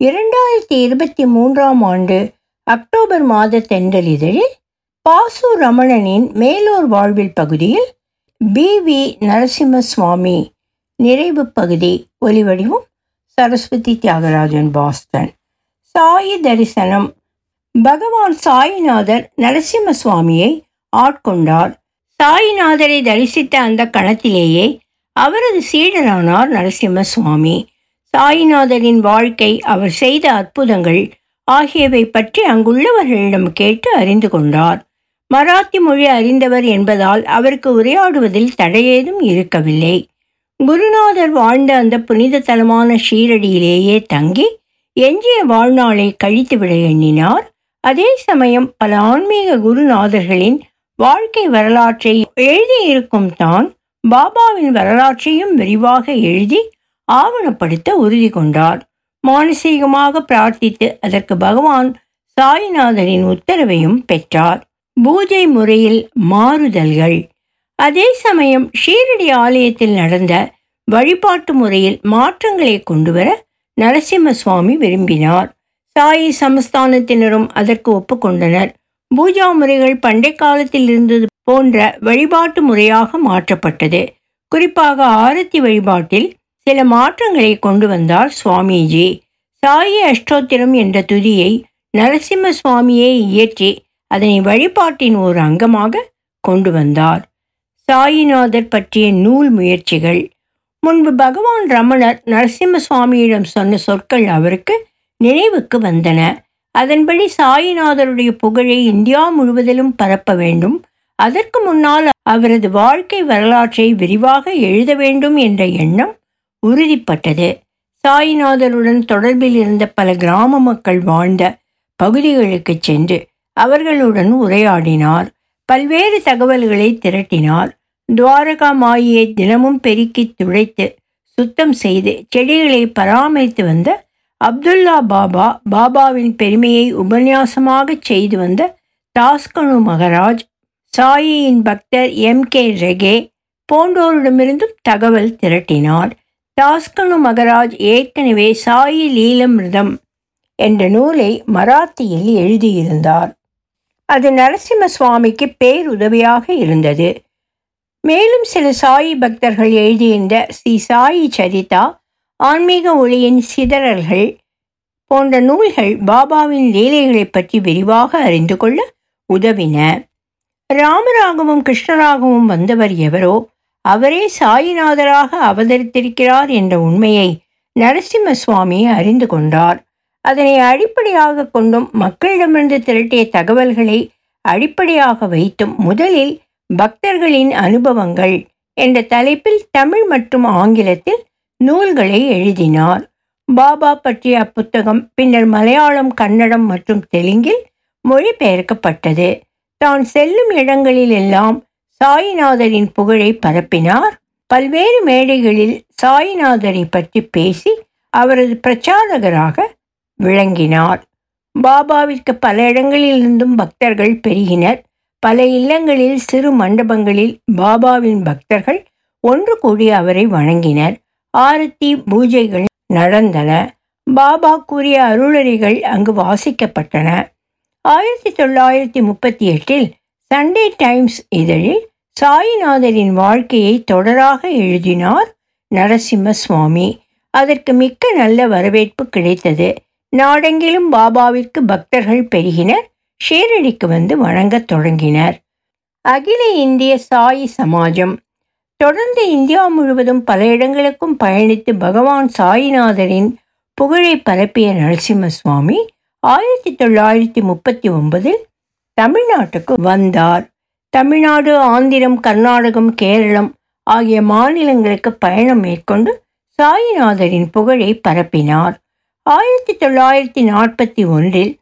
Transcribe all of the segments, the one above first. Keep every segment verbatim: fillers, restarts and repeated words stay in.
இரண்டாயிரத்தி இருபத்தி மூன்றாம் ஆண்டு அக்டோபர் மாத தென்றலிதழில் பாசு ரமணனின் மேலூர் வாழ்வில் பகுதியில் பி வி நரசிம்ம சுவாமி நிறைவு பகுதி. ஒலிவடிவம் சரஸ்வதி தியாகராஜன், பாஸ்டன். சாயி தரிசனம். பகவான் சாயிநாதர் நரசிம்ம சுவாமியை ஆட்கொண்டார். சாயிநாதரை தரிசித்த அந்த கணத்திலேயே அவரது சீடரானார் நரசிம்ம சுவாமி. சாயிநாதரின் வாழ்க்கை, அவர் செய்த அற்புதங்கள் ஆகியவை பற்றி அங்குள்ளவர்களிடம் கேட்டு அறிந்து கொண்டார். மராத்தி மொழி அறிந்தவர் என்பதால் அவருக்கு உரையாடுவதில் தடையேதும் இருக்கவில்லை. குருநாதர் வாழ்ந்த அந்த புனித தலமான ஷீரடியிலேயே தங்கி எஞ்சிய வாழ்நாளை கழித்துவிட எண்ணினார். அதே சமயம் பல ஆன்மீக குருநாதர்களின் வாழ்க்கை வரலாற்றை எழுதியிருக்கும் தான் பாபாவின் வரலாற்றையும் விரிவாக எழுதி ஆவணப்படுத்த உறுதி கொண்டார். மானசீகமாக பிரார்த்தித்து அதற்கு பகவான் சாயிநாதரின் உத்தரவையும் பெற்றார். பூஜை முறையில் மாறுதல்கள். அதே சமயம் ஷீரடி ஆலயத்தில் நடந்த வழிபாட்டு முறையில் மாற்றங்களை கொண்டுவர நரசிம்ம சுவாமி விரும்பினார். சாயி சமஸ்தானத்தினரும் அதற்கு ஒப்புக்கொண்டனர். பூஜா முறைகள் பண்டை காலத்தில் இருந்தது போன்ற வழிபாட்டு முறையாக மாற்றப்பட்டது. குறிப்பாக ஆரத்தி வழிபாட்டில் சில மாற்றங்களை கொண்டு வந்தார் சுவாமிஜி. சாயி அஷ்டோத்திரம் என்ற துதியை நரசிம்ம சுவாமியை இயற்றி அதனை வழிபாட்டின் ஒரு அங்கமாக கொண்டு வந்தார். சாயிநாதர் பற்றிய நூல் முயற்சிகள். முன்பு பகவான் ரமணர் நரசிம்ம சுவாமியிடம் சொன்ன சொற்கள் அவருக்கு நினைவுக்கு வந்தன. அதன்படி சாயிநாதருடைய புகழை இந்தியா முழுவதிலும் பரப்ப வேண்டும், அதற்கு முன்னால் அவரது வாழ்க்கை வரலாற்றை விரிவாக எழுத வேண்டும் என்ற எண்ணம் உறுதிப்பட்டது. சாயிநாதருடன் தொடர்பில் இருந்த பல கிராம மக்கள் வாழ்ந்த பகுதிகளுக்கு சென்று அவர்களுடன் உரையாடினார். பல்வேறு தகவல்களை திரட்டினார். துவாரகா மாயை தினமும் பெருக்கி துடைத்து சுத்தம் செய்து செடிகளை பராமரித்து வந்த அப்துல்லா பாபா, பாபாவின் பெருமையை உபன்யாசமாக செய்து வந்த தாஸ்கனு மகராஜ், சாயியின் பக்தர் எம் கே ரெகே போன்றோரிடமிருந்தும் தகவல் திரட்டினார். தாஸ்கனு மகராஜ் ஏற்கனவே சாயி லீலமிருதம் என்ற நூலை மராத்தியில் எழுதியிருந்தார். அது நரசிம்ம சுவாமிக்கு பேருதவியாக இருந்தது. மேலும் சில சாயி பக்தர்கள் எழுதியிருந்த ஸ்ரீ சாயி சரிதா, ஆன்மீக ஒளியின் சிதறல்கள் போன்ற நூல்கள் பாபாவின் லீலைகளை பற்றி விரிவாக அறிந்து கொள்ள உதவின. ராமராகவும் கிருஷ்ணராகவும் வந்தவர் எவரோ அவரே சாயிநாதராக அவதரித்திருக்கிறார் என்ற உண்மையை நரசிம்ம சுவாமி அறிந்து கொண்டார். அதனை அடிப்படையாக கொண்டும் மக்களிடமிருந்து திரட்டிய தகவல்களை அடிப்படையாக வைத்தும் முதலில் பக்தர்களின் அனுபவங்கள் என்ற தலைப்பில் தமிழ் மற்றும் ஆங்கிலத்தில் நூல்களை எழுதினார். பாபா பற்றிய அப்புத்தகம் பின்னர் மலையாளம், கன்னடம் மற்றும் தெலுங்கில் மொழிபெயர்க்கப்பட்டது. தான் செல்லும் இடங்களில் எல்லாம் சாயிநாதரின் புகழை பரப்பினார். பல்வேறு மேடைகளில் சாயிநாதரை பற்றி பேசி அவரது பிரச்சாரகராக விளங்கினார். பாபாவிற்கு பல இடங்களிலிருந்தும் பக்தர்கள் பெருகினர். பல இல்லங்களில், சிறு மண்டபங்களில் பாபாவின் பக்தர்கள் ஒன்று கூடி அவரை வணங்கினர். ஆரத்தி பூஜைகள் நடந்தன. பாபா கூறிய அருளறிகள் அங்கு வாசிக்கப்பட்டன. ஆயிரத்தி தொள்ளாயிரத்தி முப்பத்தி எட்டில் சண்டே டைம்ஸ் இதழில் சாயிநாதரின் வாழ்க்கையை தொடராக எழுதினார் நரசிம்ம சுவாமி. அதற்கு மிக்க நல்ல வரவேற்பு கிடைத்தது. நாடெங்கிலும் பாபாவிற்கு பக்தர்கள் பெருகினர். ஷீரடிக்கு வந்து வணங்கத் தொடங்கினர். அகில இந்திய சாயி சமாஜம். தொடர்ந்து இந்தியா முழுவதும் பல இடங்களுக்கும் பயணித்து பகவான் சாயிநாதரின் புகழை பரப்பிய நரசிம்ம சுவாமி ஆயிரத்தி தொள்ளாயிரத்தி முப்பத்தி ஒன்பதில் தமிழ்நாட்டுக்கு வந்தார். தமிழ்நாடு, ஆந்திரம், கர்நாடகம், கேரளம் ஆகிய மாநிலங்களுக்கு பயணம் மேற்கொண்டு சாயிநாதரின் புகழை பரப்பினார். ஆயிரத்தி தொள்ளாயிரத்தி நாற்பத்தி ஒன்றில்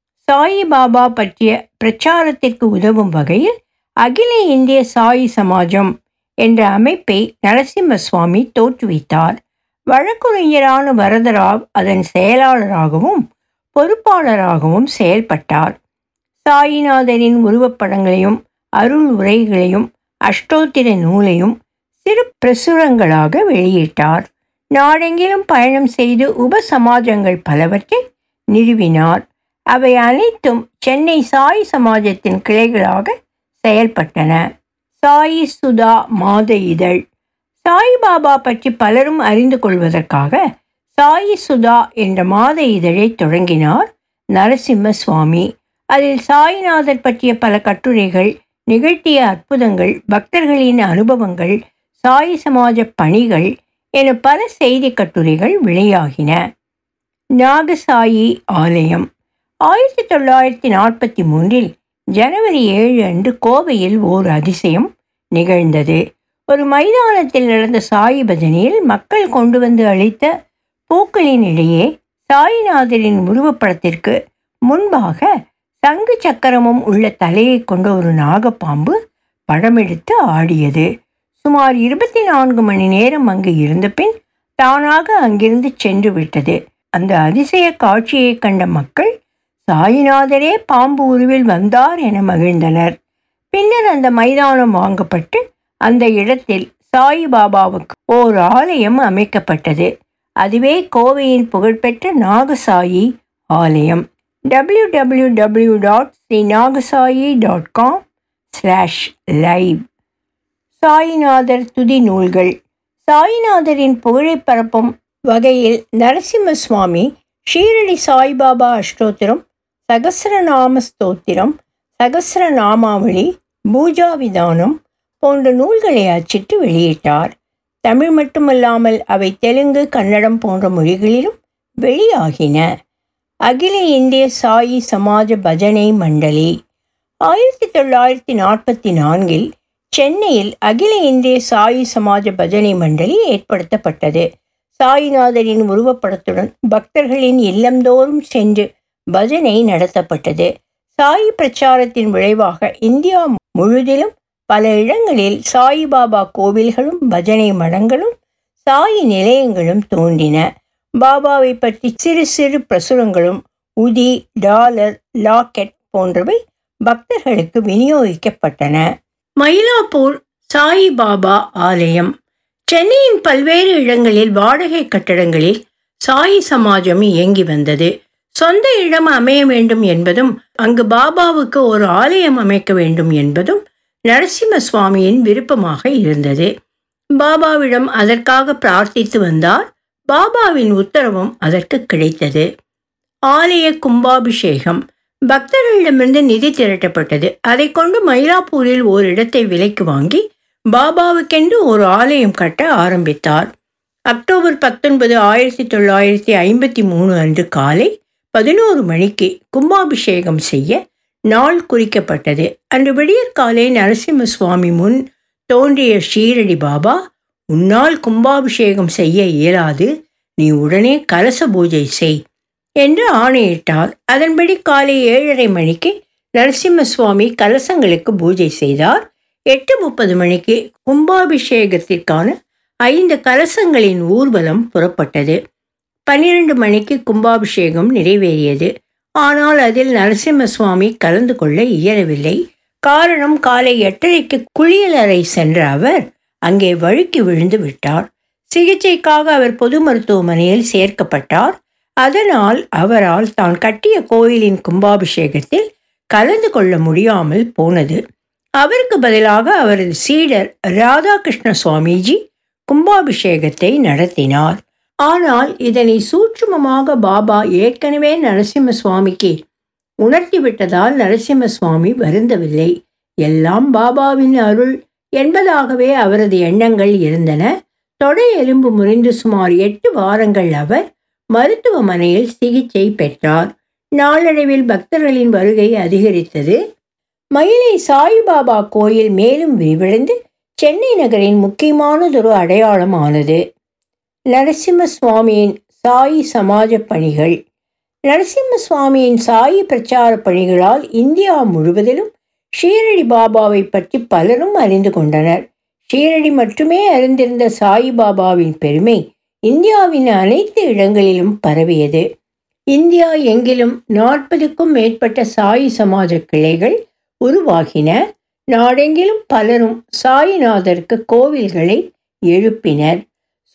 சாயிபாபா பற்றிய பிரச்சாரத்திற்கு உதவும் வகையில் அகில இந்திய சாயி சமாஜம் என்ற அமைப்பை நரசிம்ம சுவாமி தோற்றுவித்தார். வழக்குரைஞரான வரதராவ் அதன் செயலாளராகவும் பொறுப்பாளராகவும் செயல்பட்டார். சாயிநாதரின் உருவப்படங்களையும் அருள் உரைகளையும் அஷ்டோத்திர நூலையும் சிறு பிரசுரங்களாக வெளியிட்டார். நாடெங்கிலும் பயணம் செய்து உப சமாஜங்கள் பலவற்றை நிறுவினார். அவை அனைத்தும் சென்னை சாய் சமாஜத்தின் கிளைகளாக செயல்பட்டன. சாயி சுதா மாத இதழ். சாய்பாபா பற்றி பலரும் அறிந்து கொள்வதற்காக சாயி சுதா என்ற மாத இதழை தொடங்கினார் நரசிம்ம சுவாமி. அதில் சாய்நாதர் பற்றிய பல கட்டுரைகள், நிகழ்த்திய அற்புதங்கள், பக்தர்களின் அனுபவங்கள், சாய் சமாஜ பணிகள் என பல செய்தி கட்டுரைகள் வெளியாகின. நாகசாயி ஆலயம். ஆயிரத்தி தொள்ளாயிரத்தி நாற்பத்தி மூன்றில் ஜனவரி ஏழு அன்று கோவையில் ஓர் அதிசயம் நிகழ்ந்தது. ஒரு மைதானத்தில் நடந்த சாயி பஜனையில் மக்கள் கொண்டு வந்து அளித்த பூக்களின் இடையே சாய்நாதரின் உருவப்படத்திற்கு முன்பாக சங்கு சக்கரமும் உள்ள தலையை கொண்ட ஒரு நாகப்பாம்பு படமெடுத்து ஆடியது. சுமார் இருபத்தி நான்கு மணி நேரம் அங்கு இருந்த பின் தானாக அங்கிருந்து சென்று விட்டது. அந்த அதிசய காட்சியை கண்ட மக்கள் சாய்நாதரே பாம்பு உருவில் வந்தார் என மகிழ்ந்தனர். பின்னர் அந்த மைதானம் வாங்கப்பட்டு அந்த இடத்தில் சாயிபாபாவுக்கு ஓர் ஆலயம் அமைக்கப்பட்டது. அதுவே கோவையின் புகழ்பெற்ற நாகசாயி ஆலயம். W W W dot Sri Nagasai dot com slash live. சாய்நாதர் துதி நூல்கள். சாய்நாதரின் புகழை பரப்பும் வகையில் நரசிம்ம சுவாமி ஷீரடி சாய்பாபா அஷ்டோத்திரம், சகஸ்ரநாம ஸ்தோத்திரம், சகஸ்ரநாமாவளி, பூஜா விதானம் போன்ற நூல்களை அச்சிட்டு வெளியிட்டார். தமிழ் மட்டுமல்லாமல் அவை தெலுங்கு, கன்னடம் போன்ற மொழிகளிலும் வெளியாகின. அகில இந்திய சாயி சமாஜ பஜனை மண்டலி. ஆயிரத்தி தொள்ளாயிரத்தி நாற்பத்தி நான்கில் சென்னையில் அகில இந்திய சாயி சமாஜ பஜனை மண்டலி ஏற்படுத்தப்பட்டது. சாய்நாதரின் உருவப்படத்துடன் பக்தர்களின் இல்லந்தோறும் சென்று பஜனை நடத்தப்பட்டது. சாயி பிரச்சாரத்தின் விளைவாக இந்தியா முழுதிலும் பல இடங்களில் சாயிபாபா கோவில்களும் பஜனை மடங்களும் சாயி நிலையங்களும் தோன்றின. பாபாவை பற்றி சிறு சிறு பிரசுரங்களும் உதி, டாலர், லாக்கெட் போன்றவை பக்தர்களுக்கு விநியோகிக்கப்பட்டன. மயிலாப்பூர் சாயிபாபா ஆலயம். சென்னையின் பல்வேறு இடங்களில் வாடகை கட்டடங்களில் சாயி சமாஜம் இயங்கி வந்தது. சொந்த இடம் அமைய வேண்டும் என்பதும் அங்கு பாபாவுக்கு ஒரு ஆலயம் அமைக்க வேண்டும் என்பதும் நரசிம்ம சுவாமியின் விருப்பமாக இருந்தது. பாபாவிடம் அதற்காக பிரார்த்தித்து வந்தார். பாபாவின் உத்தரவும் அதற்கு கிடைத்தது. ஆலய கும்பாபிஷேகம். பக்தர்களிடமிருந்து நிதி திரட்டப்பட்டது. அதை கொண்டு மயிலாப்பூரில் ஓரிடத்தை விலைக்கு வாங்கி பாபாவுக்கென்று ஒரு ஆலயம் கட்ட ஆரம்பித்தார். அக்டோபர் பத்தொன்பது ஆயிரத்தி தொள்ளாயிரத்தி ஐம்பத்தி மூணு அன்று காலை பதினோரு மணிக்கு கும்பாபிஷேகம் செய்ய நாள் குறிக்கப்பட்டது. அன்று விடியற்காலை நரசிம்ம சுவாமி முன் தோன்றிய ஷீரடி பாபா, உன்னால் கும்பாபிஷேகம் செய்ய இயலாது, நீ உடனே கலச பூஜை செய் என்று ஆணையிட்டார். அதன்படி காலை ஏழரை மணிக்கு நரசிம்ம சுவாமி கலசங்களுக்கு பூஜை செய்தார். எட்டு முப்பது மணிக்கு கும்பாபிஷேகத்திற்கான ஐந்து கலசங்களின் ஊர்வலம் புறப்பட்டது. பன்னிரண்டு மணிக்கு கும்பாபிஷேகம் நிறைவேறியது. ஆனால் அதில் நரசிம்ம சுவாமி கலந்து கொள்ள இயலவில்லை. காரணம், காலை எட்டரைக்கு குளியலறை சென்ற அவர் அங்கே வழுக்கி விழுந்து விட்டார். சிகிச்சைக்காக அவர் பொது மருத்துவமனையில் சேர்க்கப்பட்டார். அதனால் அவரால் தான் கட்டிய கோயிலின் கும்பாபிஷேகத்தில் கலந்து கொள்ள முடியாமல் போனது. அவருக்கு பதிலாக அவரது சீடர் ராதாகிருஷ்ண சுவாமிஜி கும்பாபிஷேகத்தை நடத்தினார். ஆனால் இதனை சூட்சுமமாக பாபா ஏற்கனவே நரசிம்ம சுவாமிக்கு உணர்த்திவிட்டதால் நரசிம்ம சுவாமி வருந்தவில்லை. எல்லாம் பாபாவின் அருள் என்பதாகவே அவரது எண்ணங்கள் இருந்தன. தொடை எலும்பு முறிந்து சுமார் எட்டு வாரங்கள் அவர் மருத்துவமனையில் சிகிச்சை பெற்றார். நாளடைவில் பக்தர்களின் வருகை அதிகரித்தது. மயிலை சாய்பாபா கோயில் மேலும் விரிவடைந்து சென்னை நகரின் முக்கியமானதொரு அடையாளம் ஆனது. நரசிம்ம சுவாமியின் சாயி சமாஜ பணிகள். நரசிம்ம சுவாமியின் சாயி பிரச்சார பணிகளால் இந்தியா முழுவதிலும் ஷீரடி பாபாவை பற்றி பலரும் அறிந்து கொண்டனர். ஷீரடி மட்டுமே அறிந்திருந்த சாயிபாபாவின் பெருமை இந்தியாவின் அனைத்து இடங்களிலும் பரவியது. இந்தியா எங்கிலும் நாற்பதுக்கும் மேற்பட்ட சாயி சமாஜ கிளைகள் உருவாகின. நாடெங்கிலும் பலரும் சாயிநாதருக்கு கோவில்களை எழுப்பினர்.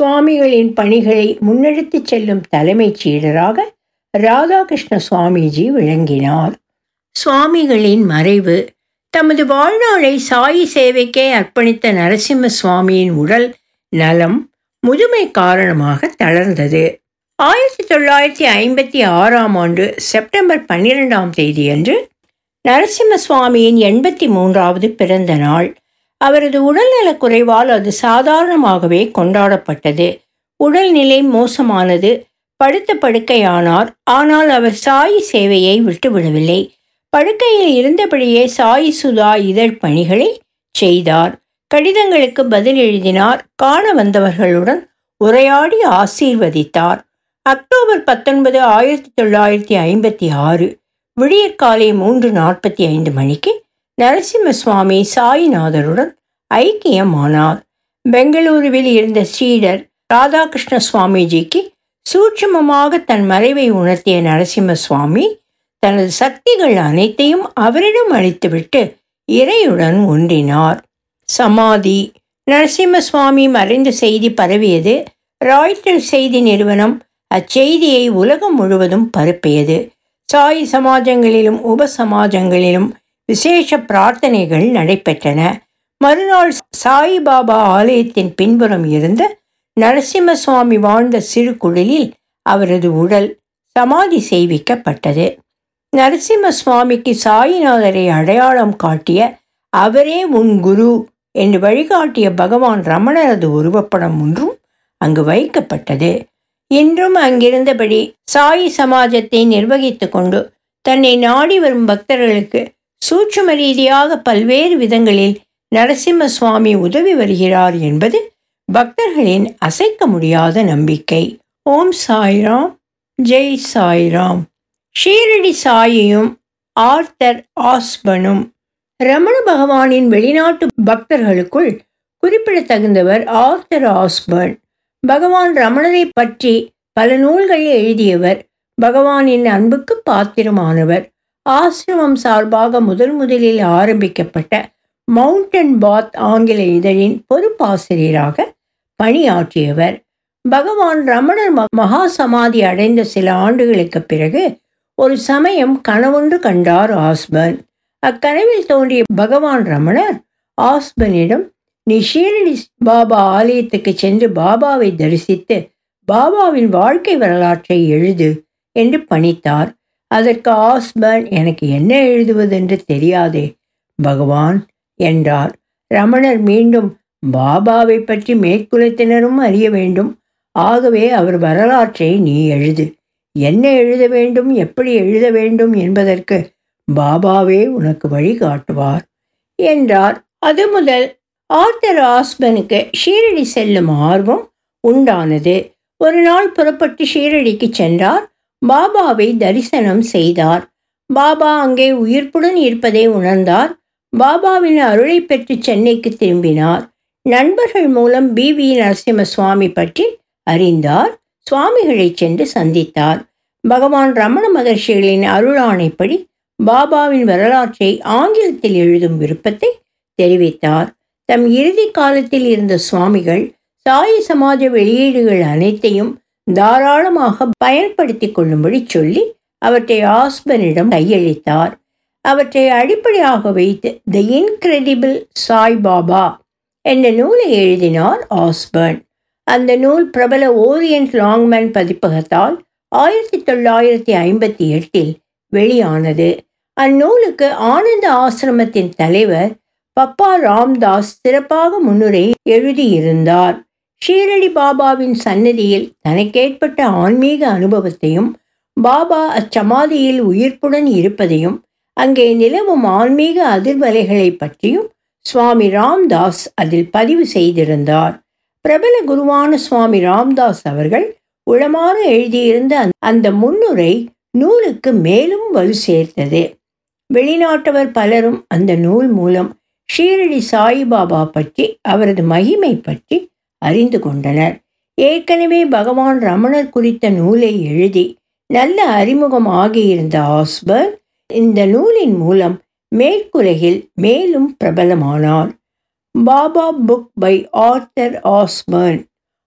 சுவாமிகளின் பணிகளை முன்னெடுத்துச் செல்லும் தலைமைச் சீடராக ராதாகிருஷ்ண சுவாமிஜி விளங்கினார். சுவாமிகளின் மறைவு. தமது வாழ்நாளை சாயி சேவைக்கே அர்ப்பணித்த நரசிம்ம சுவாமியின் உடல் நலம் முதுமை காரணமாக தளர்ந்தது. ஆயிரத்தி தொள்ளாயிரத்தி ஐம்பத்தி ஆறாம் ஆண்டு செப்டம்பர் பன்னிரெண்டாம் தேதியன்று நரசிம்ம சுவாமியின் எண்பத்தி மூன்றாவது பிறந்த நாள். அவரது உடல்நலக் குறைவால் அது சாதாரணமாகவே கொண்டாடப்பட்டது. உடல்நிலை மோசமானது. படுத்த படுக்கையானார். ஆனால் அவர் சாயி சேவையை விட்டுவிடவில்லை. படுக்கையில் இருந்தபடியே சாயி சுதா இதழ் பணிகளை செய்தார். கடிதங்களுக்கு பதில் எழுதினார். காண வந்தவர்களுடன் உரையாடி ஆசீர்வதித்தார். அக்டோபர் பத்தொன்பது ஆயிரத்தி தொள்ளாயிரத்தி ஐம்பத்தி ஆறு விடியற்காலை மூன்று நாற்பத்தி ஐந்து மணிக்கு நரசிம்ம சுவாமி சாயிநாதருடன் ஐக்கியமானார். பெங்களூருவில் இருந்த சீடர் ராதாகிருஷ்ண சுவாமிஜிக்கு சூட்சுமமாக தன் மறைவை உணர்த்திய நரசிம்ம சுவாமி தனது சக்திகள் அனைத்தையும் அவரிடம் அளித்துவிட்டு இறையுடன் ஒன்றினார். சமாதி. நரசிம்ம சுவாமி மறைந்த செய்தி பரவியது. ராய்ட்டர் செய்தி நிறுவனம் அச்செய்தியை உலகம் முழுவதும் பரப்பியது. சாயி சமாஜங்களிலும் உப சமாஜங்களிலும் விசேஷ பிரார்த்தனைகள் நடைபெற்றன. மறுநாள் சாயிபாபா ஆலயத்தின் பின்புறம் இருந்த நரசிம்ம சுவாமி வாழ்ந்த சிறு குடிலில் அவரது உடல் சமாதி செய்விக்கப்பட்டது. நரசிம்ம சுவாமிக்கு சாயிநாதரை அடையாளம் காட்டிய அவரே உன் குரு என்று வழிகாட்டிய பகவான் ரமணரது உருவப்படம் ஒன்றும் அங்கு வைக்கப்பட்டது. இன்றும் அங்கிருந்தபடி சாயி சமாஜத்தை நிர்வகித்து கொண்டு தன்னை நாடி வரும் பக்தர்களுக்கு சூட்சும ரீதியாக பல்வேறு விதங்களில் நரசிம்ம சுவாமி உதவி வருகிறார் என்பது பக்தர்களின் அசைக்க முடியாத நம்பிக்கை. ஓம் சாய்ராம். ஜெய் சாய்ராம். ஷீரடி சாயியும் ஆர்த்தர் ஆஸ்பனும். ரமண பகவானின் வெளிநாட்டு பக்தர்களுக்குள் குறிப்பிடத்தகுந்தவர் ஆர்த்தர் ஆஸ்பர்ன். பகவான் ரமணரை பற்றி பல நூல்களை எழுதியவர். பகவானின் அன்புக்கு பாத்திரமானவர். ஆசிரமம் சார்பாக முதல் முதலில் ஆரம்பிக்கப்பட்ட மவுண்டன் பாத் ஆங்கில இதழின் பொறுப்பாசிரியராக பணியாற்றியவர். பகவான் ரமணர் மகா சமாதி அடைந்த சில ஆண்டுகளுக்கு பிறகு ஒரு சமயம் கனவொன்று கண்டார் ஆஸ்பர்ன். அக்கனவில் தோன்றிய பகவான் ரமணர் ஆஸ்பர்னிடம், நீ ஷீரடி பாபா ஆலயத்துக்கு சென்று பாபாவை தரிசித்து பாபாவின் வாழ்க்கை வரலாற்றை எழுது என்று பணித்தார். அதற்கு ஆஸ்பர்ன், எனக்கு என்ன எழுதுவதென்று தெரியாதே பகவான் என்றார். ரமணர் மீண்டும், பாபாவை பற்றி மேற்குலத்தினரும் அறிய வேண்டும். ஆகவே அவர் வரலாற்றை நீ எழுது. என்ன எழுத வேண்டும், எப்படி எழுத வேண்டும் என்பதற்கு பாபாவே உனக்கு வழிகாட்டுவார் என்றார். அது முதல் ஆர்த்தர் ஆஸ்பனுக்கு ஷீரடி செல்லும் ஆர்வம் உண்டானது. ஒரு நாள் புறப்பட்டு ஷீரடிக்கு சென்றார். பாபாவை தரிசனம் செய்தார். பாபா அங்கே உயிர்ப்புடன் இருப்பதை உணர்ந்தார். பாபாவின் அருளை பெற்று சென்னைக்கு திரும்பினார். நண்பர்கள் மூலம் பி வி நரசிம்ம சுவாமி பற்றி அறிந்தார். சுவாமிகளை சென்று சந்தித்தார். பகவான் ரமண மகர்ஷிகளின் அருளாணைப்படி பாபாவின் வரலாற்றை ஆங்கிலத்தில் எழுதும் விருப்பத்தை தெரிவித்தார். தம் இறுதி காலத்தில் இருந்த சுவாமிகள் சாயி சமாஜ வெளியீடுகள் அனைத்தையும் தாராளமாக பயன்படுத்தி கொள்ளும்படி சொல்லி அவற்றை ஆஸ்பனிடம் கையளித்தார். அவற்றை அடிப்படையாக வைத்து தி இன்கிரெடிபிள் சாய் பாபா என்ற நூலை எழுதினார் ஆஸ்பர்ன். அந்த நூல் பிரபல ஓரியன்ட் லாங்மேன் பதிப்பகத்தால் ஆயிரத்தி தொள்ளாயிரத்தி ஐம்பத்தி எட்டில் வெளியானது. அந்நூலுக்கு ஆனந்த ஆசிரமத்தின் தலைவர் பப்பா ராம்தாஸ் சிறப்பாக முன்னுரை எழுதியிருந்தார். ஷீரடி பாபாவின் சன்னதியில் தனக்கேற்பட்ட ஆன்மீக அனுபவத்தையும், பாபா அச்சமாதியில் உயிர்ப்புடன் இருப்பதையும், அங்கே நிலவும் ஆன்மீக அதிர்வலைகளை பற்றியும் சுவாமி ராம்தாஸ் அதில் பதிவு செய்திருந்தார். பிரபல குருவான சுவாமி ராம்தாஸ் அவர்கள் உளமாற எழுதியிருந்த அந்த முன்னுரை நூலுக்கு மேலும் வலு சேர்த்தது. வெளிநாட்டவர் பலரும் அந்த நூல் மூலம் ஷீரடி சாயிபாபா பற்றி, அவரது மகிமை பற்றி அறிந்து கொண்டனர். ஏற்கனவே பகவான் ரமணர் குறித்த நூலை எழுதி நல்ல அறிமுகம் ஆகியிருந்த ஆஸ்பர்ன் இந்த நூலின் மூலம் மேற்குலகில் மேலும் பிரபலமானார். Baba book by Arthur Osborne.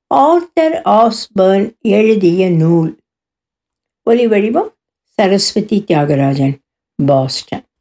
Arthur Osborne எழுதிய நூல். ஒலிவடிவம் சரஸ்வதி தியாகராஜன், பாஸ்டன்.